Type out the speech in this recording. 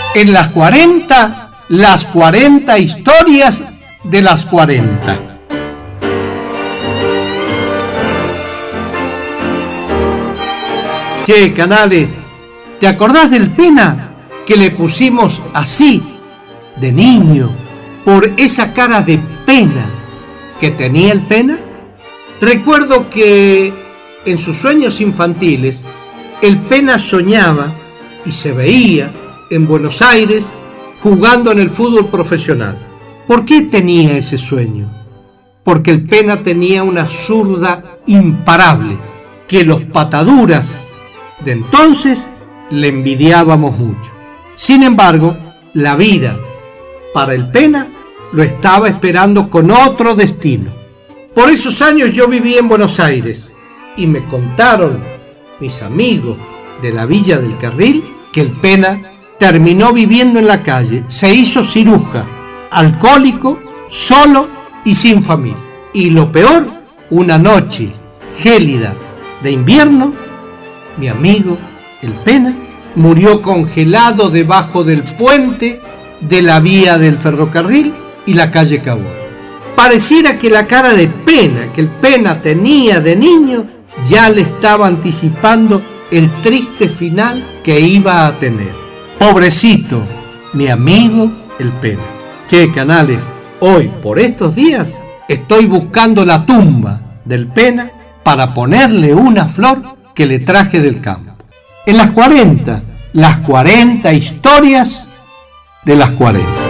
En las 40 historias de las 40. Che, Canales, ¿te acordás del Pena que le pusimos así, de niño, por esa cara de pena que tenía el Pena? Recuerdo que en sus sueños infantiles, el Pena soñaba y se veía en Buenos Aires jugando en el fútbol profesional. ¿Por qué tenía ese sueño? Porque el Pena tenía una zurda imparable, que los pataduras de entonces le envidiábamos mucho. Sin embargo, la vida para el Pena lo estaba esperando con otro destino. Por esos años yo viví en Buenos Aires y me contaron mis amigos de la Villa del Carril que el Pena terminó viviendo en la calle, se hizo ciruja, alcohólico, solo y sin familia. Y lo peor, una noche gélida de invierno, mi amigo el Pena murió congelado debajo del puente de la vía del ferrocarril y la calle Cabot. Pareciera que la cara de pena que el Pena tenía de niño ya le estaba anticipando el triste final que iba a tener. Pobrecito, mi amigo el Pena. Che, Canales, hoy, por estos días, estoy buscando la tumba del Pena para ponerle una flor que le traje del campo. En las 40 historias de las 40.